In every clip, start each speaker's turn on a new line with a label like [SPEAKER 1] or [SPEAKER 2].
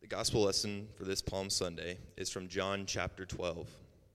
[SPEAKER 1] The gospel lesson for this Palm Sunday is from John chapter 12.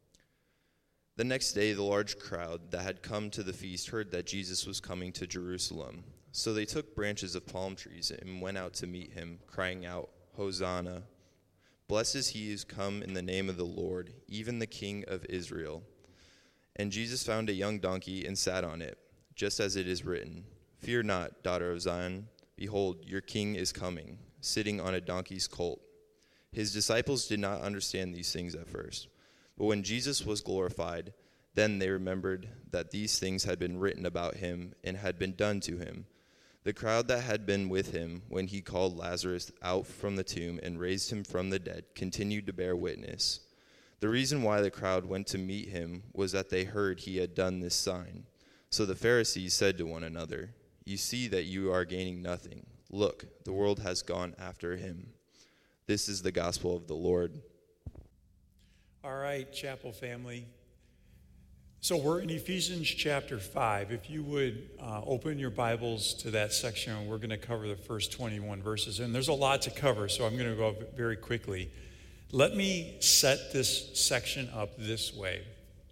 [SPEAKER 1] The next day, the large crowd that had come to the feast heard that Jesus was coming to Jerusalem. So they took branches of palm trees and went out to meet him, crying out, "Hosanna! Blessed is he who has come in the name of the Lord, even the King of Israel." And Jesus found a young donkey and sat on it, just as it is written, "Fear not, daughter of Zion. Behold, your king is coming, sitting on a donkey's colt." His disciples did not understand these things at first. But when Jesus was glorified, then they remembered that these things had been written about him and had been done to him. The crowd that had been with him when he called Lazarus out from the tomb and raised him from the dead continued to bear witness. The reason why the crowd went to meet him was that they heard he had done this sign. So the Pharisees said to one another, "You see that you are gaining nothing. Look, the world has gone after him." This is the gospel of the Lord.
[SPEAKER 2] All right, chapel family. So we're in Ephesians chapter 5. If you would open your Bibles to that section, we're going to cover the first 21 verses. And there's a lot to cover, so I'm going to go very quickly. Let me set this section up this way.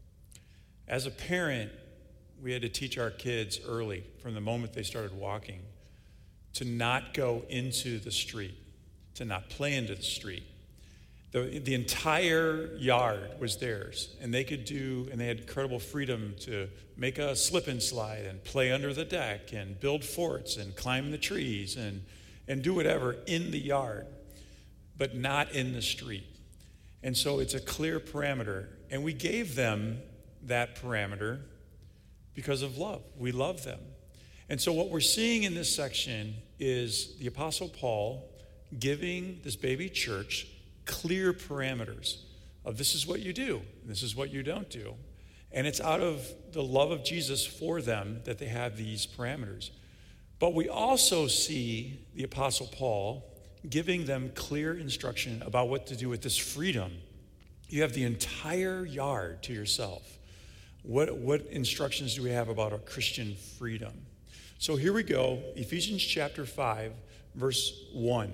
[SPEAKER 2] As a parent, we had to teach our kids early, from the moment they started walking, to not go into the street, to not play into the street. The entire yard was theirs, and they had incredible freedom to make a slip and slide and play under the deck and build forts and climb the trees and do whatever in the yard, but not in the street. And so it's a clear parameter, and we gave them that parameter because of love. We love them. And so what we're seeing in this section is the Apostle Paul giving this baby church clear parameters of this is what you do, this is what you don't do. And it's out of the love of Jesus for them that they have these parameters. But we also see the Apostle Paul giving them clear instruction about what to do with this freedom. You have the entire yard to yourself. What instructions do we have about our Christian freedom? So here we go, Ephesians chapter 5, verse 1.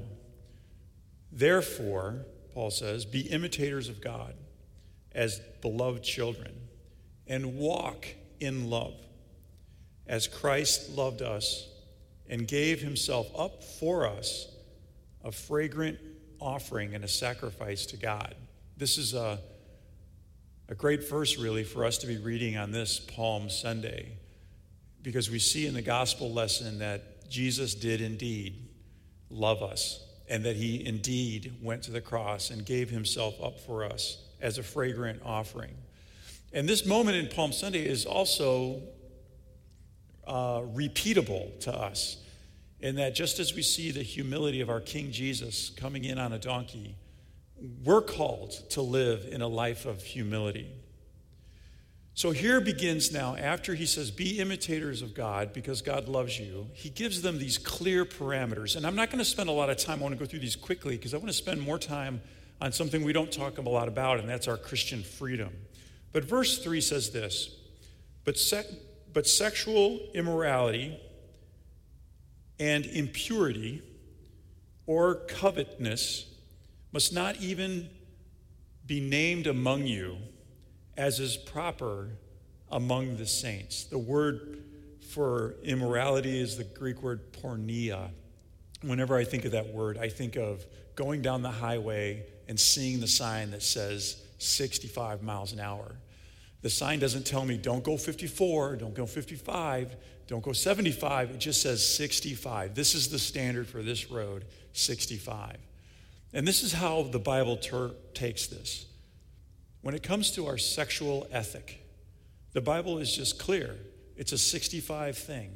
[SPEAKER 2] Therefore, Paul says, be imitators of God as beloved children, and walk in love, as Christ loved us and gave himself up for us, a fragrant offering and a sacrifice to God. This is a great verse, really, for us to be reading on this Palm Sunday, because we see in the gospel lesson that Jesus did indeed love us, and that he indeed went to the cross and gave himself up for us as a fragrant offering. And this moment in Palm Sunday is also repeatable to us, in that just as we see the humility of our King Jesus coming in on a donkey, we're called to live in a life of humility. So here begins now, after he says, be imitators of God because God loves you, he gives them these clear parameters. And I'm not going to spend a lot of time, I want to go through these quickly because I want to spend more time on something we don't talk a lot about, and that's our Christian freedom. But verse 3 says this, but sexual immorality and impurity or covetousness must not even be named among you, as is proper among the saints. The word for immorality is the Greek word porneia. Whenever I think of that word, I think of going down the highway and seeing the sign that says 65 miles an hour. The sign doesn't tell me don't go 54, don't go 55, don't go 75. It just says 65. This is the standard for this road, 65. And this is how the Bible takes this. When it comes to our sexual ethic, the Bible is just clear. It's a 65 thing.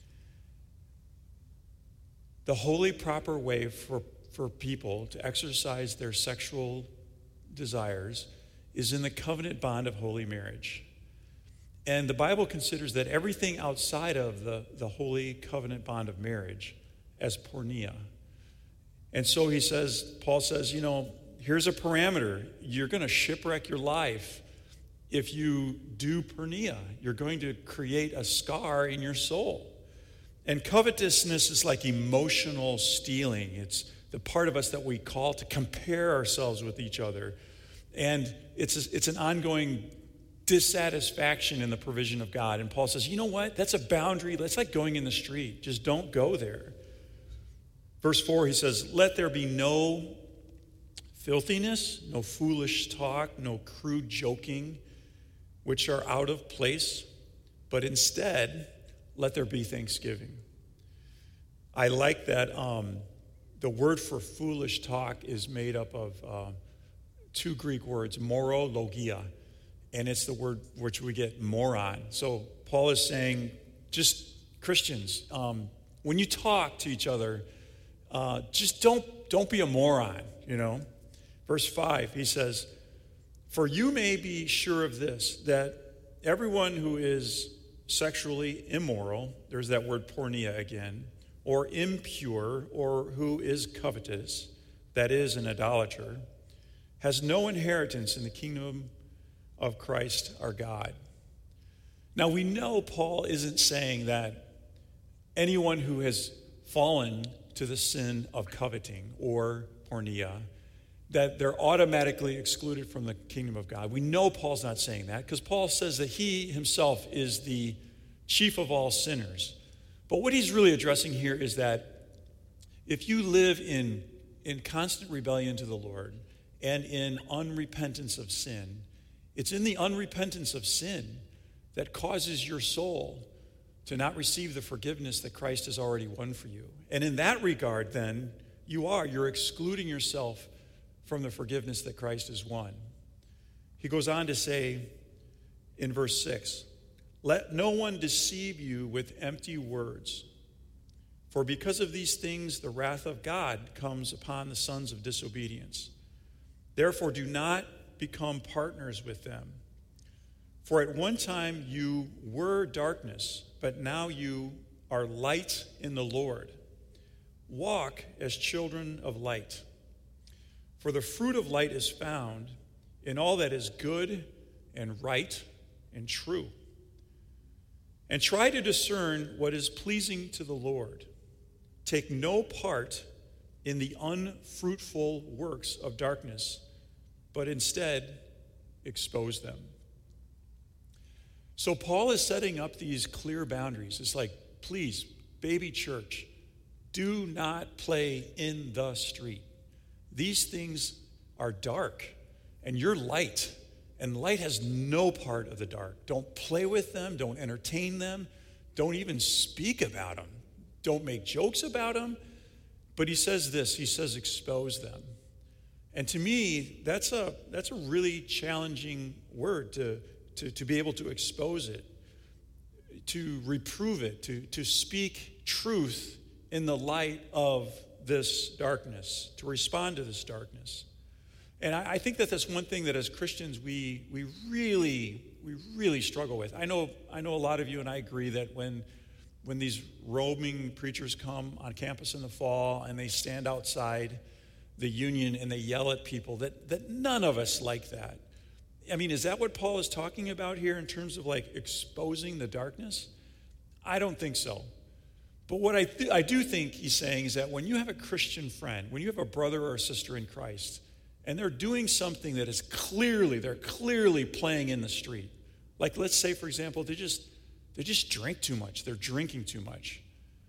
[SPEAKER 2] The holy, proper way for people to exercise their sexual desires is in the covenant bond of holy marriage. And the Bible considers that everything outside of the holy covenant bond of marriage as porneia. And so Paul says, here's a parameter. You're going to shipwreck your life if you do porneia. You're going to create a scar in your soul. And covetousness is like emotional stealing. It's the part of us that we call to compare ourselves with each other. And it's an ongoing dissatisfaction in the provision of God. And Paul says, you know what? That's a boundary. That's like going in the street. Just don't go there. Verse 4, he says, let there be no filthiness, no foolish talk, no crude joking, which are out of place, but instead, let there be thanksgiving. I like that the word for foolish talk is made up of two Greek words, moro, logia, and it's the word which we get moron. So Paul is saying, just Christians, when you talk to each other, just don't be a moron, you know. Verse 5, he says, for you may be sure of this, that everyone who is sexually immoral, there's that word porneia again, or impure, or who is covetous, that is an idolater, has no inheritance in the kingdom of Christ our God. Now we know Paul isn't saying that anyone who has fallen to the sin of coveting or porneia, that they're automatically excluded from the kingdom of God. We know Paul's not saying that because Paul says that he himself is the chief of all sinners. But what he's really addressing here is that if you live in constant rebellion to the Lord and in unrepentance of sin, it's in the unrepentance of sin that causes your soul to not receive the forgiveness that Christ has already won for you. And in that regard, then, you're excluding yourself from the forgiveness that Christ has won. He goes on to say in verse 6, let no one deceive you with empty words, for because of these things the wrath of God comes upon the sons of disobedience. Therefore do not become partners with them. For at one time you were darkness, but now you are light in the Lord. Walk as children of light. For the fruit of light is found in all that is good and right and true. And try to discern what is pleasing to the Lord. Take no part in the unfruitful works of darkness, but instead expose them. So Paul is setting up these clear boundaries. It's like, please, baby church, do not play in the street. These things are dark, and you're light, and light has no part of the dark. Don't play with them. Don't entertain them. Don't even speak about them. Don't make jokes about them. But he says this, he says expose them. And to me, that's a really challenging word to be able to expose it, to reprove it, to speak truth in the light of this darkness, to respond to this darkness. And I think that that's one thing that as Christians we really struggle with. I know a lot of you, and I agree that when these roaming preachers come on campus in the fall and they stand outside the union and they yell at people, that none of us like that. I mean, is that what Paul is talking about here in terms of like exposing the darkness? I don't think so. But what I do think he's saying is that when you have a Christian friend, when you have a brother or a sister in Christ, and they're doing something that is they're clearly playing in the street. Like let's say, for example, they just drink too much. They're drinking too much.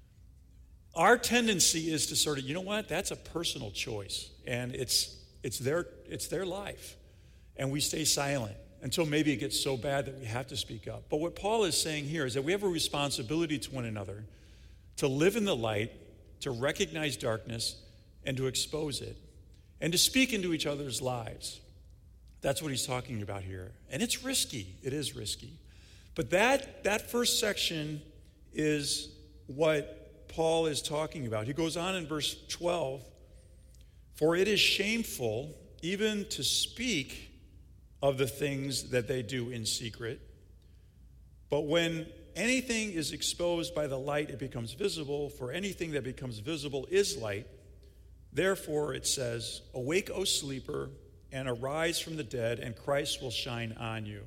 [SPEAKER 2] Our tendency is to sort of, you know what, that's a personal choice. And it's their life. And we stay silent until maybe it gets so bad that we have to speak up. But what Paul is saying here is that we have a responsibility to one another to live in the light, to recognize darkness, and to expose it, and to speak into each other's lives. That's what he's talking about here. And it's risky. It is risky. But that first section is what Paul is talking about. He goes on in verse 12, for it is shameful even to speak of the things that they do in secret. But when anything is exposed by the light, it becomes visible, for anything that becomes visible is light. Therefore, it says, awake, O sleeper, and arise from the dead, and Christ will shine on you.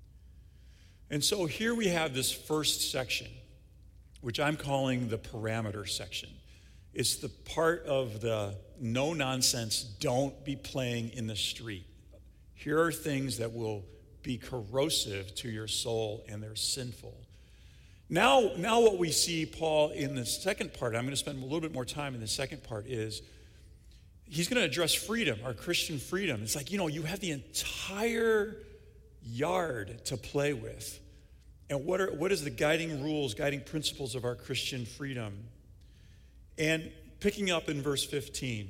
[SPEAKER 2] And so here we have this first section, which I'm calling the parameter section. It's the part of the no nonsense, don't be playing in the street. Here are things that will be corrosive to your soul, and they're sinful. Now what we see Paul in the second part, I'm going to spend a little bit more time in the second part, is he's going to address freedom, our Christian freedom. It's like, you have the entire yard to play with. And what is the guiding rules, guiding principles of our Christian freedom? And picking up in verse 15,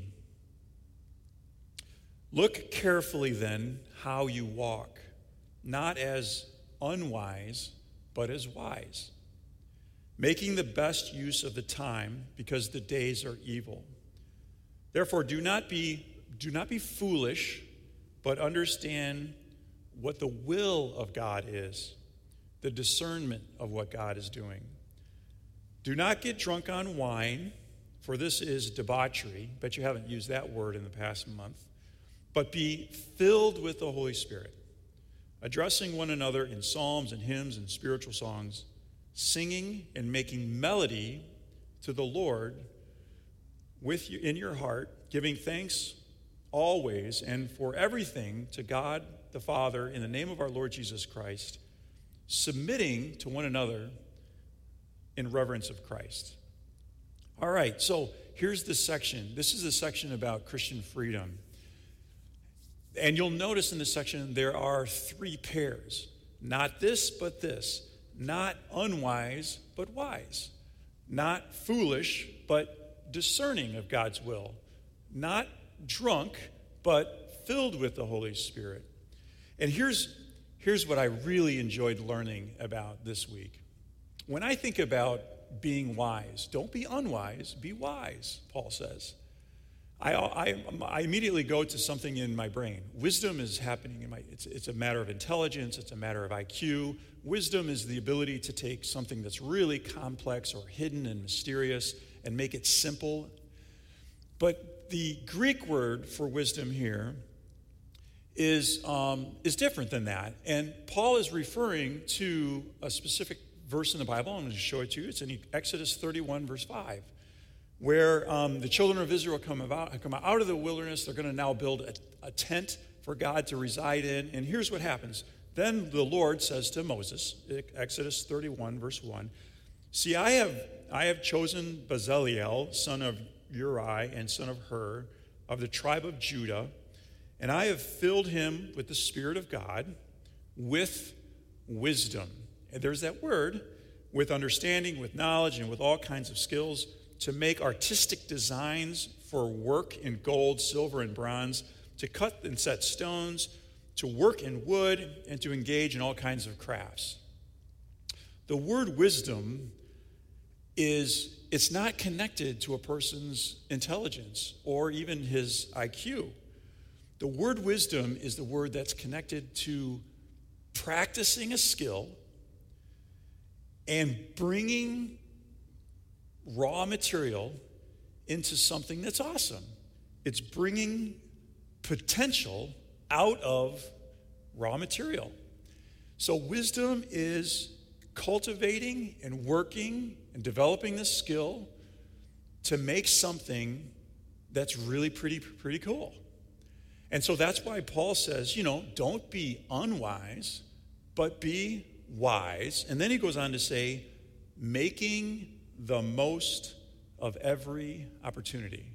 [SPEAKER 2] look carefully then how you walk, not as unwise, but as wise, making the best use of the time, because the days are evil. Therefore, do not be foolish, but understand what the will of God is, the discernment of what God is doing. Do not get drunk on wine, for this is debauchery. Bet you haven't used that word in the past month. But be filled with the Holy Spirit, addressing one another in psalms and hymns and spiritual songs, singing and making melody to the Lord with you in your heart, giving thanks always and for everything to God the Father in the name of our Lord Jesus Christ, submitting to one another in reverence of Christ. All right, so here's this section. This is a section about Christian freedom. And you'll notice in this section there are three pairs. Not this, but this. Not unwise, but wise. Not foolish, but discerning of God's will. Not drunk, but filled with the Holy Spirit. And here's what I really enjoyed learning about this week. When I think about being wise, don't be unwise, be wise, Paul says. I immediately go to something in my brain. Wisdom is happening in it's a matter of intelligence, it's a matter of IQ. Wisdom is the ability to take something that's really complex or hidden and mysterious and make it simple. But the Greek word for wisdom here is different than that. And Paul is referring to a specific verse in the Bible. I'm going to show it to you. It's in Exodus 31, verse 5, where the children of Israel come out of the wilderness. They're going to now build a tent for God to reside in. And here's what happens. Then the Lord says to Moses, Exodus 31, verse 1, see, I have chosen Bezaleel, son of Uri and son of Hur, of the tribe of Judah, and I have filled him with the Spirit of God, with wisdom. And there's that word, with understanding, with knowledge, and with all kinds of skills, to make artistic designs for work in gold, silver, and bronze, to cut and set stones, to work in wood, and to engage in all kinds of crafts. The word wisdom it's not connected to a person's intelligence or even his IQ. The word wisdom is the word that's connected to practicing a skill and bringing raw material into something that's awesome. It's bringing potential out of raw material. So wisdom is cultivating and working and developing this skill to make something that's really pretty cool. And so that's why Paul says, don't be unwise, but be wise. And then he goes on to say, making the most of every opportunity.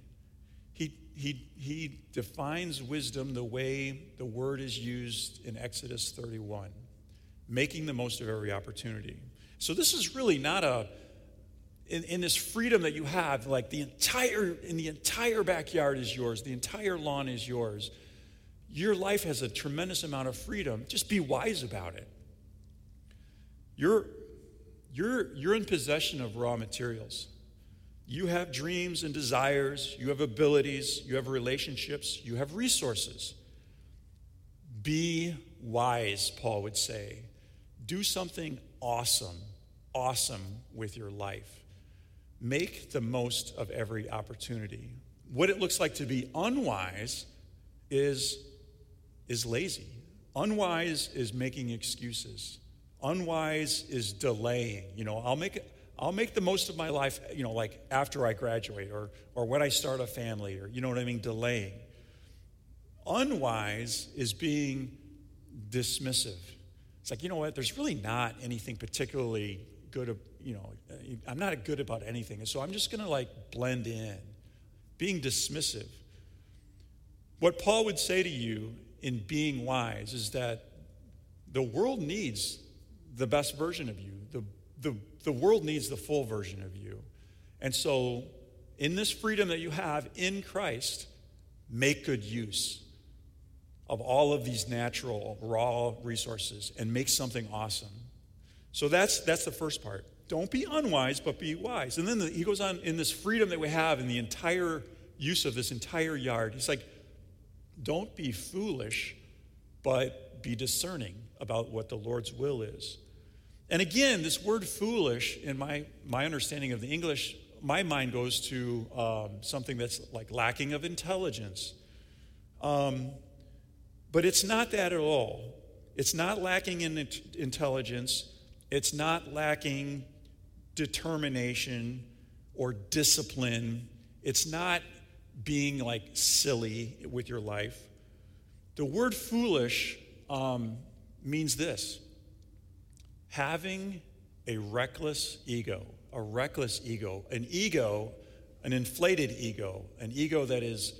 [SPEAKER 2] He defines wisdom the way the word is used in Exodus 31, making the most of every opportunity. So this is really not in this freedom that you have, like the entire backyard is yours, the entire lawn is yours. Your life has a tremendous amount of freedom. Just be wise about it. You're in possession of raw materials. You have dreams and desires. You have abilities. You have relationships. You have resources. Be wise, Paul would say. Do something awesome with your life. Make the most of every opportunity. What it looks like to be unwise is lazy. Unwise is making excuses. Unwise is delaying. I'll make the most of my life, like after I graduate or when I start a family, or, delaying. Unwise is being dismissive. It's like, you know what, there's really not anything particularly good, I'm not good about anything. And so I'm just going to blend in, being dismissive. What Paul would say to you in being wise is that the world needs the best version of you. The world needs the full version of you. And so in this freedom that you have in Christ, make good use of all of these natural, raw resources and make something awesome. So that's the first part. Don't be unwise, but be wise. And then he goes on, in this freedom that we have in the entire use of this entire yard, he's like, don't be foolish, but be discerning about what the Lord's will is. And again, this word foolish, in my understanding of the English, my mind goes to something that's like lacking of intelligence. But it's not that at all. It's not lacking in intelligence. It's not lacking determination or discipline. It's not being like silly with your life. The word foolish means this: having a reckless ego, an inflated ego, an ego that is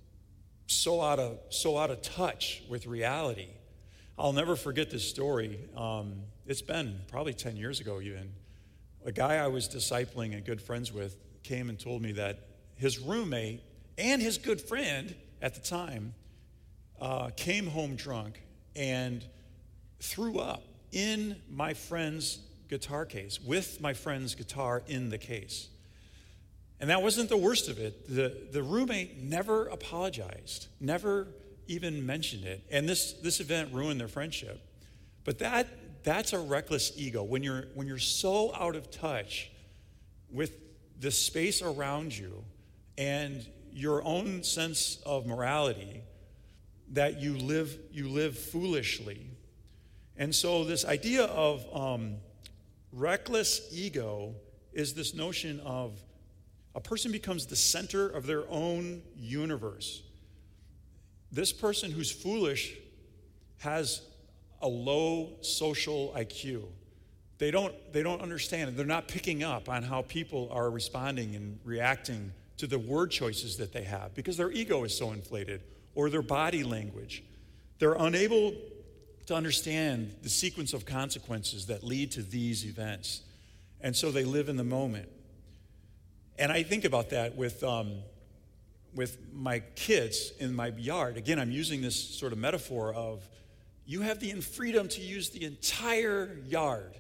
[SPEAKER 2] so out of touch with reality. I'll never forget this story. It's been probably 10 years ago even. A guy I was discipling and good friends with came and told me that his roommate and his good friend at the time came home drunk and threw up in my friend's guitar case, with my friend's guitar in the case. And that wasn't the worst of it. The roommate never apologized, never even mentioned it. And this event ruined their friendship. But that's a reckless ego. When you're so out of touch with the space around you and your own sense of morality, that you live foolishly. And so this idea of reckless ego is this notion of a person becomes the center of their own universe. This person who's foolish has a low social IQ. They don't understand it. They're not picking up on how people are responding and reacting to the word choices that they have because their ego is so inflated, or their body language. They're unable to understand the sequence of consequences that lead to these events. And so they live in the moment. And I think about that with my kids in my yard. Again, I'm using this sort of metaphor of you have the freedom to use the entire yard.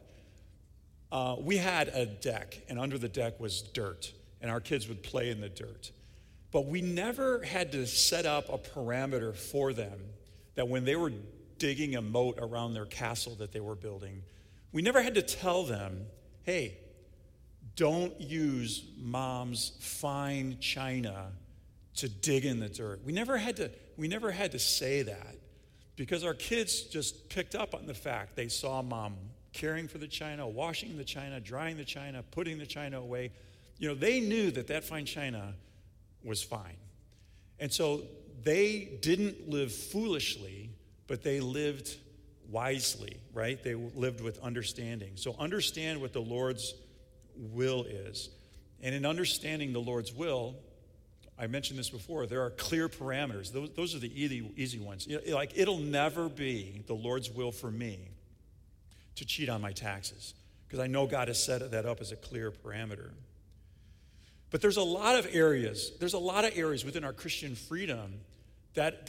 [SPEAKER 2] We had a deck, and under the deck was dirt, and our kids would play in the dirt. But we never had to set up a parameter for them that when they were digging a moat around their castle that they were building, we never had to tell them, hey, don't use mom's fine china to dig in the dirt. We never had to say that because our kids just picked up on the fact they saw mom caring for the china, washing the china, drying the china, putting the china away. They knew that fine china was fine. And so they didn't live foolishly, but they lived wisely, right? They lived with understanding. So understand what the Lord's will is. And in understanding the Lord's will, I mentioned this before, there are clear parameters. Those are the easy ones. It'll never be the Lord's will for me to cheat on my taxes because I know God has set that up as a clear parameter. But there's a lot of areas within our Christian freedom that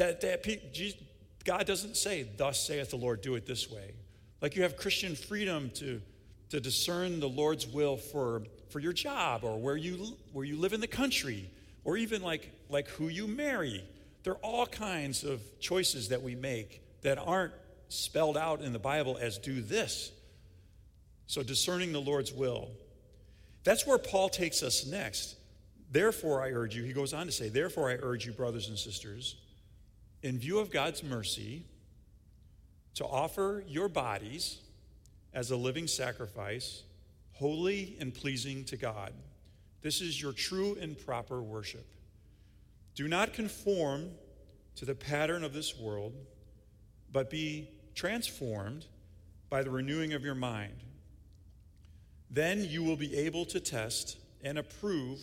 [SPEAKER 2] God doesn't say, thus saith the Lord, do it this way. Like you have Christian freedom to discern the Lord's will for your job or where you live in the country or even like who you marry. There are all kinds of choices that we make that aren't spelled out in the Bible as do this. So discerning the Lord's will. That's where Paul takes us next. Therefore, I urge you, he goes on to say, therefore I urge you, brothers and sisters, in view of God's mercy, to offer your bodies as a living sacrifice, holy and pleasing to God. This is your true and proper worship. Do not conform to the pattern of this world, but be transformed by the renewing of your mind. Then you will be able to test and approve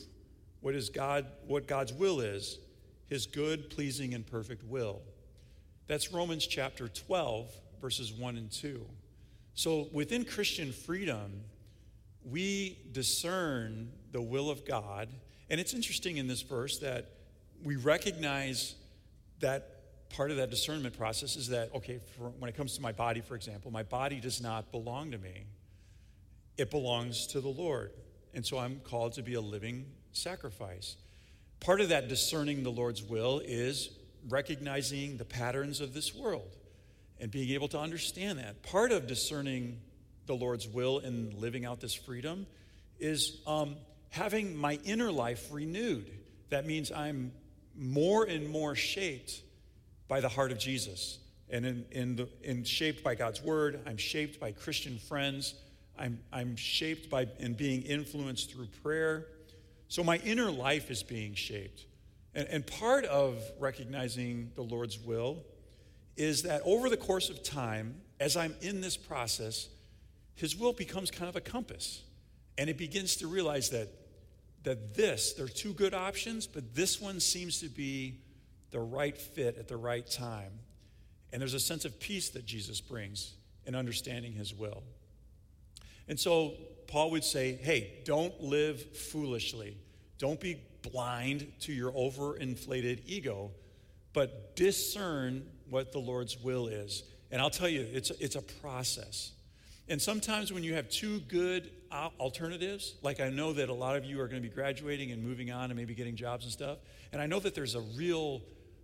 [SPEAKER 2] what God's will is, his good, pleasing, and perfect will. That's Romans chapter 12, verses 1 and 2. So within Christian freedom, we discern the will of God. And it's interesting in this verse that we recognize that part of that discernment process is that, okay, when it comes to my body, for example, my body does not belong to me. It belongs to the Lord. And so I'm called to be a living sacrifice. Part of that discerning the Lord's will is recognizing the patterns of this world and being able to understand that. Part of discerning the Lord's will and living out this freedom is having my inner life renewed. That means I'm more and more shaped by the heart of Jesus, and shaped by God's word. I'm shaped by Christian friends. I'm shaped by and being influenced through prayer. So my inner life is being shaped. And part of recognizing the Lord's will is that over the course of time, as I'm in this process, his will becomes kind of a compass. And it begins to realize that there are two good options, but this one seems to be the right fit at the right time. And there's a sense of peace that Jesus brings in understanding his will. And so Paul would say, hey, don't live foolishly. Don't be blind to your overinflated ego, but discern what the Lord's will is. And I'll tell you, it's a process. And sometimes when you have two good alternatives, like I know that a lot of you are going to be graduating and moving on and maybe getting jobs and stuff, and I know that there's a real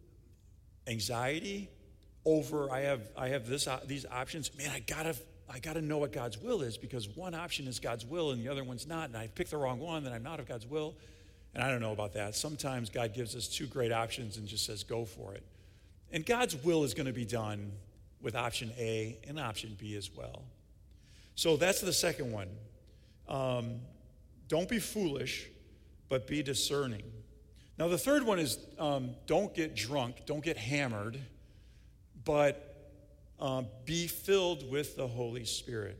[SPEAKER 2] anxiety over I have these options. Man, I gotta know what God's will is, because one option is God's will and the other one's not, and I picked the wrong one, then I'm not of God's will. And I don't know about that. Sometimes God gives us two great options and just says, go for it. And God's will is going to be done with option A and option B as well. So that's the second one. Don't be foolish, but be discerning. Now the third one is don't get drunk, don't get hammered, but be filled with the Holy Spirit.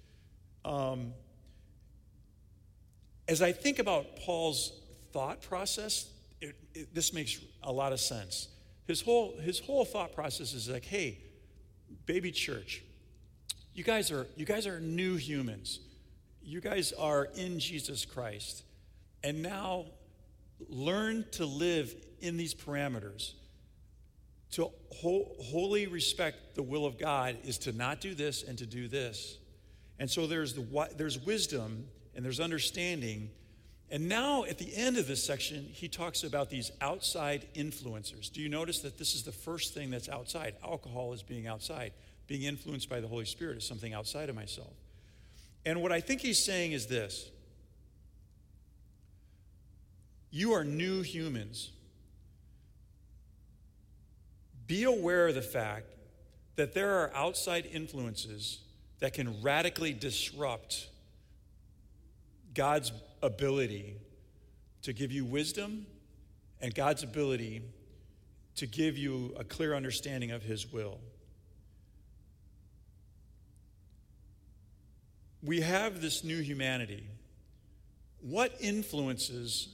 [SPEAKER 2] As I think about Paul's thought process, this makes a lot of sense. His whole thought process is like, hey, baby church, you guys are new humans. You guys are in Jesus Christ. And now learn to live in these parameters. To wholly respect the will of God is to not do this and to do this. And so there's wisdom and there's understanding. And now at the end of this section, he talks about these outside influencers. Do you notice that this is the first thing that's outside? Alcohol is being outside. Being influenced by the Holy Spirit is something outside of myself. And what I think he's saying is this. You are new humans. Be aware of the fact that there are outside influences that can radically disrupt God's ability to give you wisdom and God's ability to give you a clear understanding of his will. We have this new humanity. What influences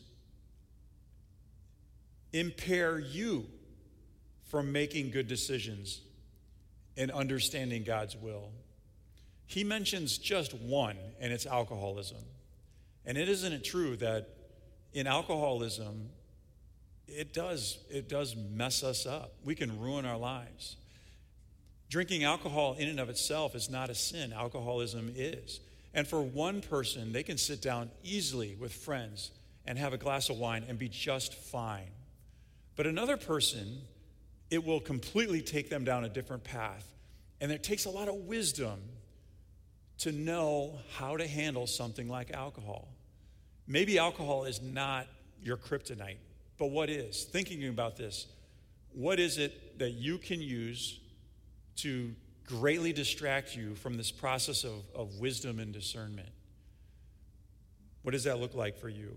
[SPEAKER 2] impair you from making good decisions and understanding God's will? He mentions just one, and it's alcoholism. And isn't it true that in alcoholism, it does mess us up. We can ruin our lives. Drinking alcohol in and of itself is not a sin. Alcoholism is. And for one person, they can sit down easily with friends and have a glass of wine and be just fine. But another person, it will completely take them down a different path. And it takes a lot of wisdom to know how to handle something like alcohol. Maybe alcohol is not your kryptonite, but what is? Thinking about this, what is it that you can use to greatly distract you from this process of wisdom and discernment? What does that look like for you?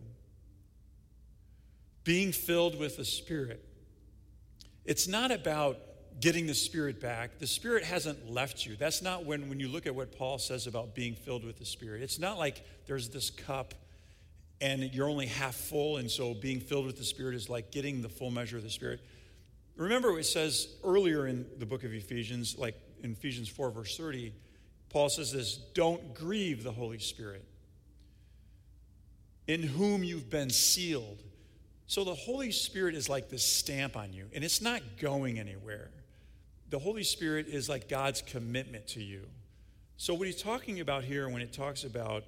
[SPEAKER 2] Being filled with the Spirit. It's not about getting the Spirit back. The Spirit hasn't left you. That's not when you look at what Paul says about being filled with the Spirit. It's not like there's this cup and you're only half full, and so being filled with the Spirit is like getting the full measure of the Spirit. Remember it says earlier in the book of Ephesians, like in Ephesians 4, verse 30, Paul says this, don't grieve the Holy Spirit, in whom you've been sealed. So the Holy Spirit is like this stamp on you, and it's not going anywhere. The Holy Spirit is like God's commitment to you. So what he's talking about here when it talks about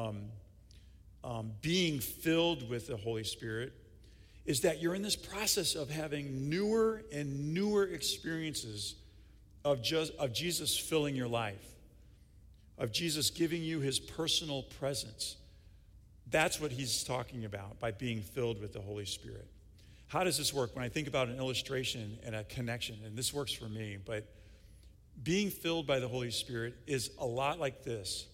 [SPEAKER 2] being filled with the Holy Spirit is that you're in this process of having newer and newer experiences of Jesus filling your life, of Jesus giving you his personal presence. That's what he's talking about by being filled with the Holy Spirit. How does this work? When I think about an illustration and a connection, and this works for me, but being filled by the Holy Spirit is a lot like this.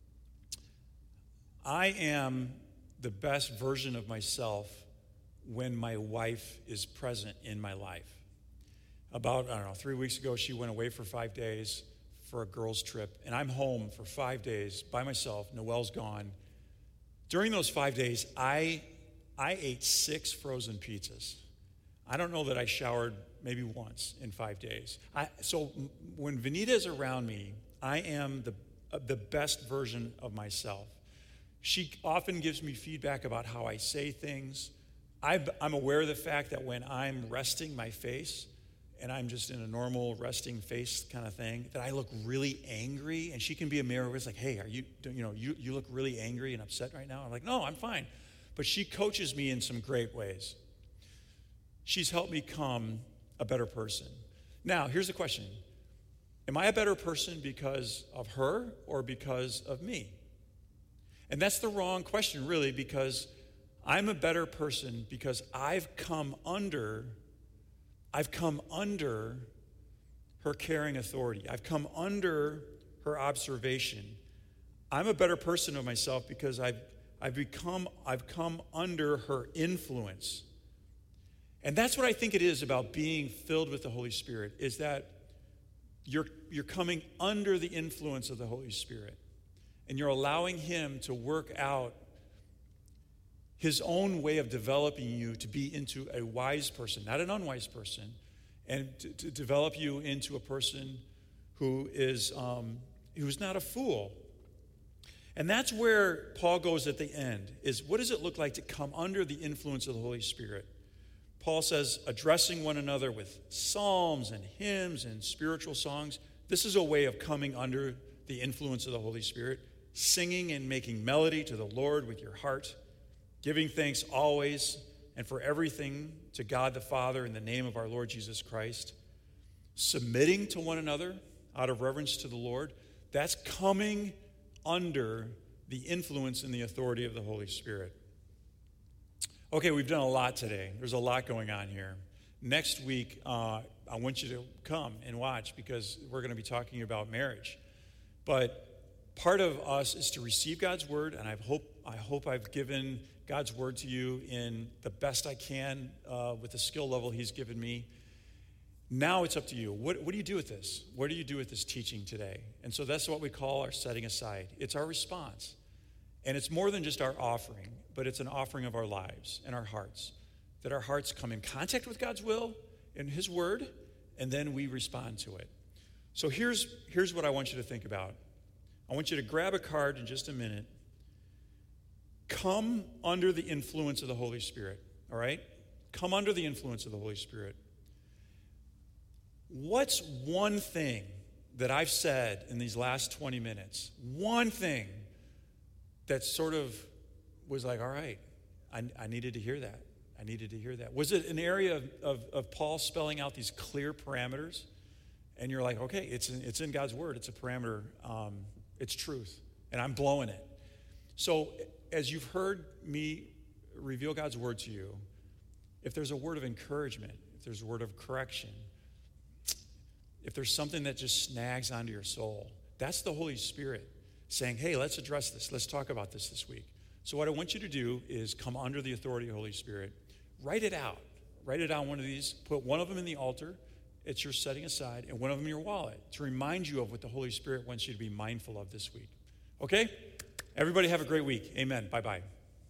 [SPEAKER 2] I am the best version of myself when my wife is present in my life. About, 3 weeks ago, she went away for 5 days for a girls' trip, and I'm home for 5 days by myself. Noelle's gone. During those 5 days, I ate 6 frozen pizzas. I don't know that I showered maybe once in 5 days. So when Vanita is around me, I am the best version of myself. She often gives me feedback about how I say things. I'm aware of the fact that when I'm resting my face, and I'm just in a normal resting face kind of thing, that I look really angry, and she can be a mirror where it's like, hey, you look really angry and upset right now? I'm like, no, I'm fine. But she coaches me in some great ways. She's helped me become a better person. Now, here's the question. Am I a better person because of her or because of me? And that's the wrong question, really, because I'm a better person because I've come under her caring authority. I've come under her observation. I'm a better person of myself because I've come under her influence. And that's what I think it is about being filled with the Holy Spirit, is that you're coming under the influence of the Holy Spirit. And you're allowing him to work out his own way of developing you to be into a wise person, not an unwise person, and to develop you into a person who's not a fool. And that's where Paul goes at the end, is what does it look like to come under the influence of the Holy Spirit? Paul says, addressing one another with psalms and hymns and spiritual songs. This is a way of coming under the influence of the Holy Spirit, singing and making melody to the Lord with your heart, giving thanks always and for everything to God the Father in the name of our Lord Jesus Christ, submitting to one another out of reverence to the Lord. That's coming under the influence and the authority of the Holy Spirit. Okay, we've done a lot today. There's a lot going on here. Next week, I want you to come and watch because we're going to be talking about marriage. But part of us is to receive God's word, and I hope I've given God's word to you in the best I can with the skill level he's given me. Now it's up to you. What do you do with this? What do you do with this teaching today? And so that's what we call our setting aside. It's our response. And it's more than just our offering, but it's an offering of our lives and our hearts, that our hearts come in contact with God's will and his word, and then we respond to it. So here's what I want you to think about. I want you to grab a card in just a minute. Come under the influence of the Holy Spirit, all right? Come under the influence of the Holy Spirit. What's one thing that I've said in these last 20 minutes? One thing that sort of was like, all right, I needed to hear that. I needed to hear that. Was it an area of Paul spelling out these clear parameters? And you're like, okay, it's in God's word. It's a parameter. It's truth. And I'm blowing it. So as you've heard me reveal God's word to you, if there's a word of encouragement, if there's a word of correction, if there's something that just snags onto your soul, that's the Holy Spirit saying, hey, let's address this. Let's talk about this week. So what I want you to do is come under the authority of the Holy Spirit. Write it out. Write it on one of these. Put one of them in the altar. It's your setting aside, and one of them in your wallet to remind you of what the Holy Spirit wants you to be mindful of this week. Okay? Everybody have a great week. Amen. Bye-bye.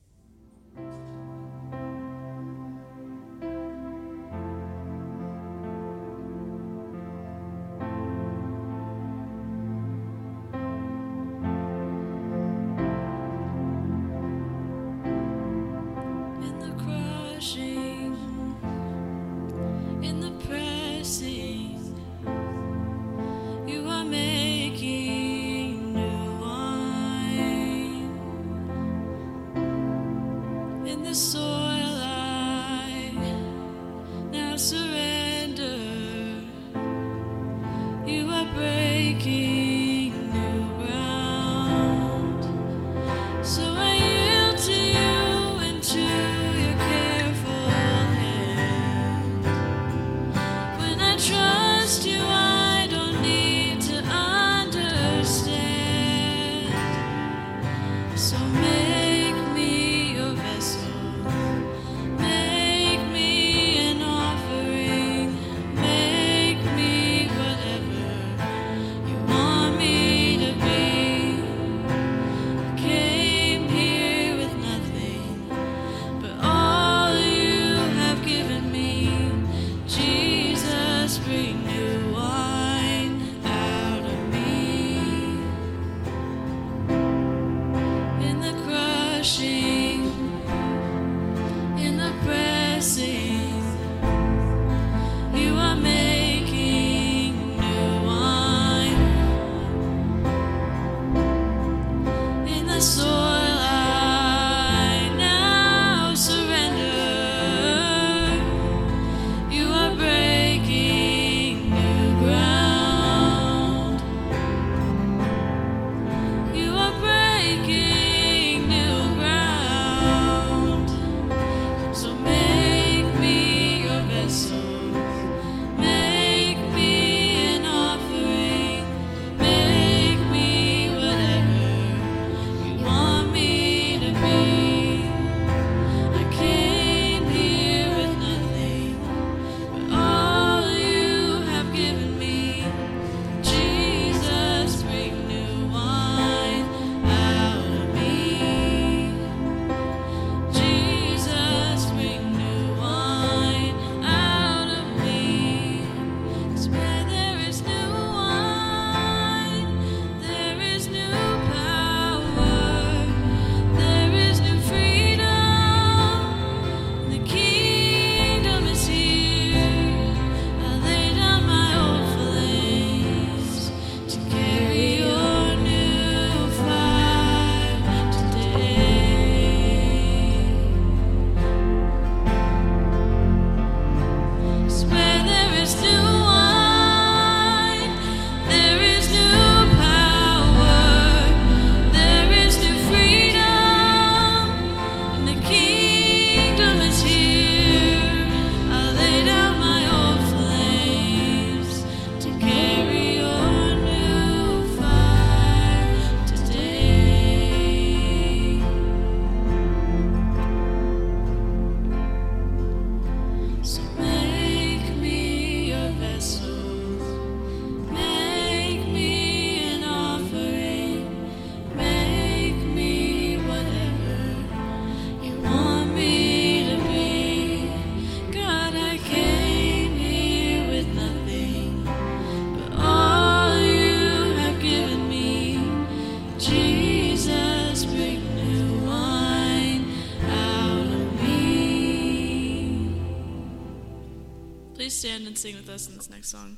[SPEAKER 3] Please stand and sing with us in this next song.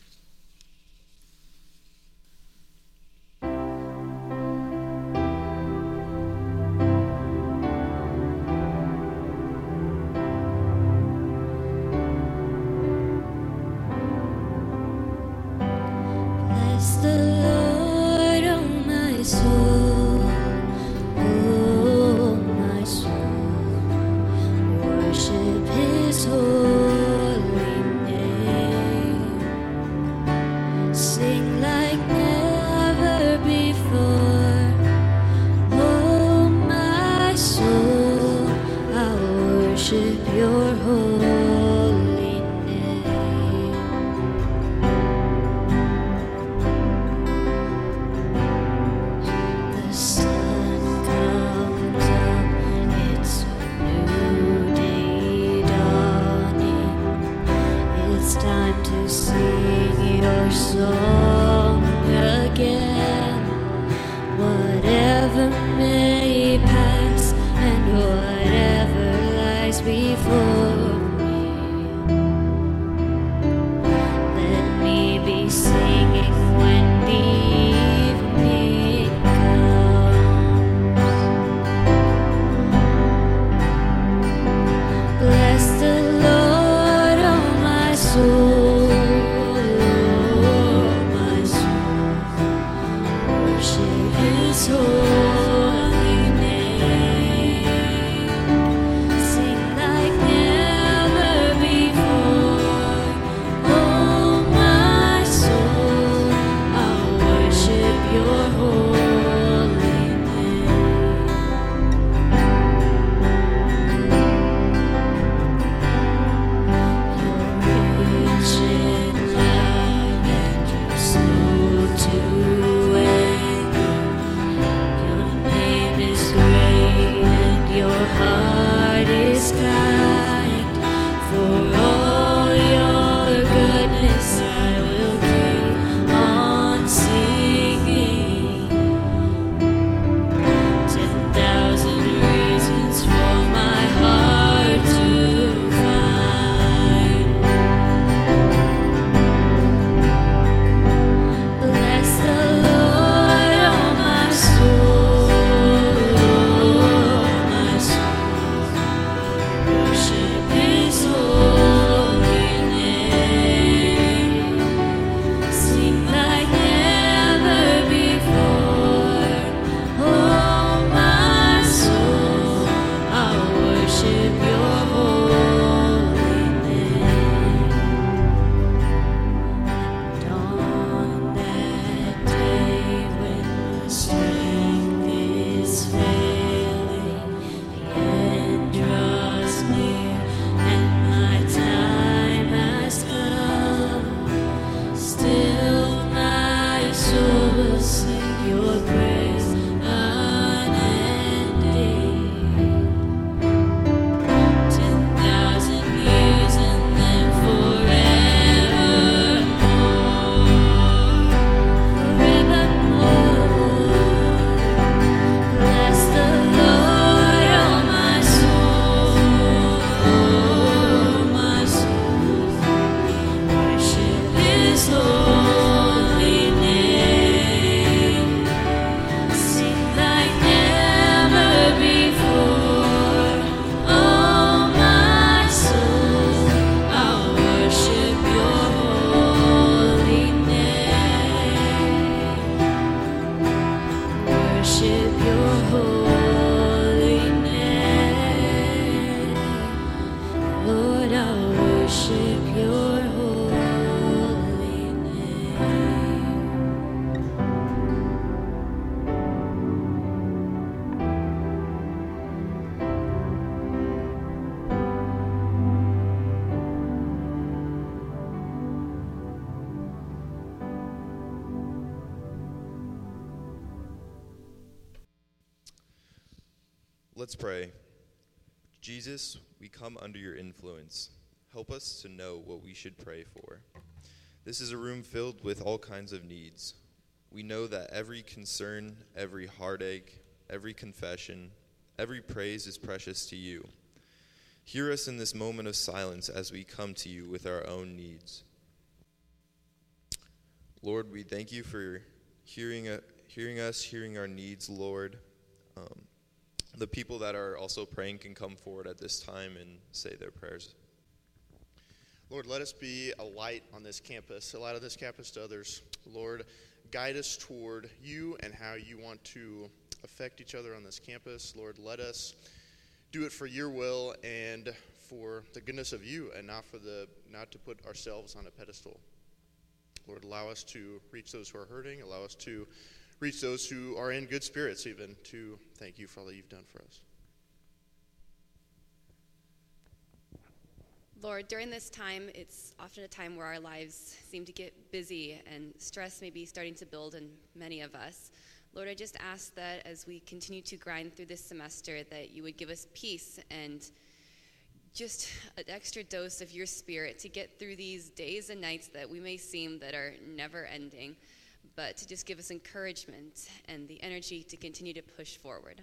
[SPEAKER 4] Bless the Lord, oh my soul, oh my soul, worship His holy name. time to sing your song again. Whatever may pass and whatever lies before me, let me be singing when the evening comes. Bless the Lord, oh my soul, my soul. Worship His holy name. Sing like never before. Oh my soul, I'll worship Your holy name. You're rich in love and You're slow to anger. Your name is great and Your heart is kind. For all Your goodness I will keep on singing. 10,000 reasons for my heart to find. Bless the Lord, oh my soul, worship His holy name. Sing like never before. Oh my soul, I'll worship Your holy name. And on that day when my strength is failing, the end draws near and my time has come, still my soul will sing Your praise unending. 10,000 years and then forevermore. Bless the Lord, oh my soul, worship His holy name. Sing like never before. Oh my soul, I'll worship Your holy name. Worship Your holy name. Lord, I'll worship Your holy name.
[SPEAKER 1] Let's pray. Jesus, we come under Your influence. Help us to know what we should pray for. This is a room filled with all kinds of needs. We know that every concern, every heartache, every confession, every praise is precious to You. Hear us in this moment of silence as we come to You with our own needs. Lord, we thank You for hearing us, hearing our needs, Lord. The people that are also praying can come forward at this time and say their prayers.
[SPEAKER 5] Lord, let us be a light on this campus, a light of this campus to others. Lord, guide us toward You and how You want to affect each other on this campus. Lord, let us do it for Your will and for the goodness of You, and not to put ourselves on a pedestal. Lord, allow us to reach those who are hurting. Allow us to reach those who are in good spirits, even to thank You for all that You've done for us.
[SPEAKER 6] Lord, during this time, it's often a time where our lives seem to get busy and stress may be starting to build in many of us. Lord, I just ask that as we continue to grind through this semester, that You would give us peace and just an extra dose of your Spirit to get through these days and nights that we may seem that are never ending, but to just give us encouragement and the energy to continue to push forward.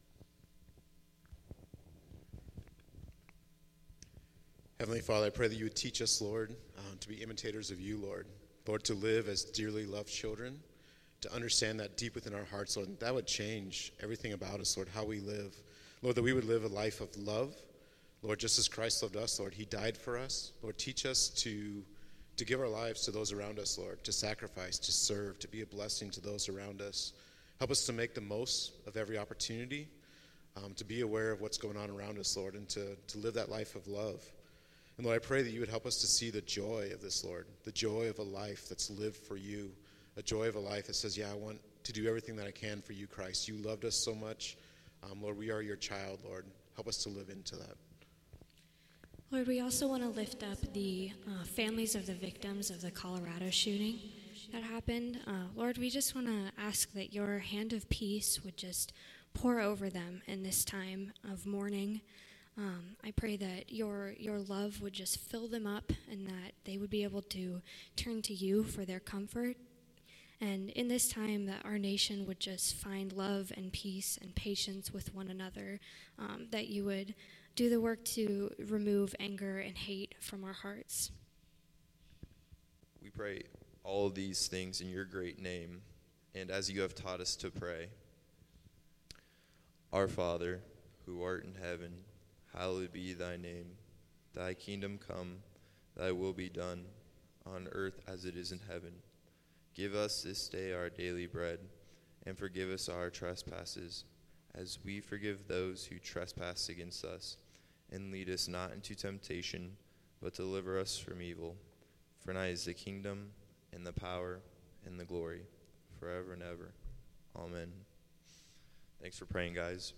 [SPEAKER 7] Heavenly Father, I pray that you would teach us, Lord, to be imitators of you, Lord. Lord, to live as dearly loved children, to understand that deep within our hearts, Lord, that would change everything about us, Lord, how we live. Lord, that we would live a life of love. Lord, just as Christ loved us, Lord, he died for us. Lord, teach us to give our lives to those around us, Lord, to sacrifice, to serve, to be a blessing to those around us. Help us to make the most of every opportunity, to be aware of what's going on around us, Lord, and to live that life of love. And Lord, I pray that you would help us to see the joy of this, Lord, the joy of a life that's lived for you, a joy of a life that says, yeah, I want to do everything that I can for you, Christ. You loved us so much. Lord, we are your child, Lord. Help us to live into that.
[SPEAKER 8] Lord, we also want to lift up the families of the victims of the Colorado shooting that happened. Lord, we just want to ask that your hand of peace would just pour over them in this time of mourning. I pray that your love would just fill them up and that they would be able to turn to you for their comfort. And in this time that our nation would just find love and peace and patience with one another, that you would do the work to remove anger and hate from our hearts.
[SPEAKER 1] We pray all of these things in your great name, and as you have taught us to pray. Our Father, who art in heaven, hallowed be thy name. Thy kingdom come, thy will be done, on earth as it is in heaven. Give us this day our daily bread, and forgive us our trespasses, as we forgive those who trespass against us. And lead us not into temptation, but deliver us from evil. For thine is the kingdom, and the power, and the glory, forever and ever. Amen. Thanks for praying, guys.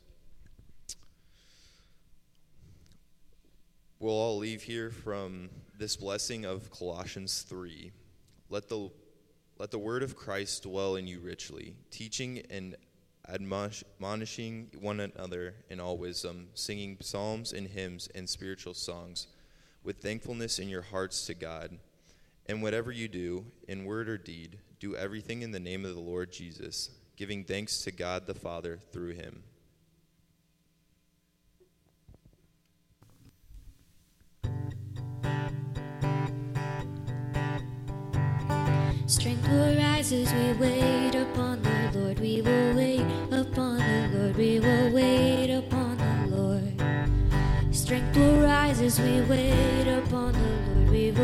[SPEAKER 1] We'll all leave here from this blessing of Colossians 3. Let the word of Christ dwell in you richly, teaching and admonishing one another in all wisdom, singing psalms and hymns and spiritual songs, with thankfulness in your hearts to God. And whatever you do, in word or deed, do everything in the name of the Lord Jesus, giving thanks to God the Father through him.
[SPEAKER 4] Strength will rise as we wait upon the Lord. We will wait upon the Lord. We will wait upon the Lord. Strength will rise as we wait upon the Lord. We will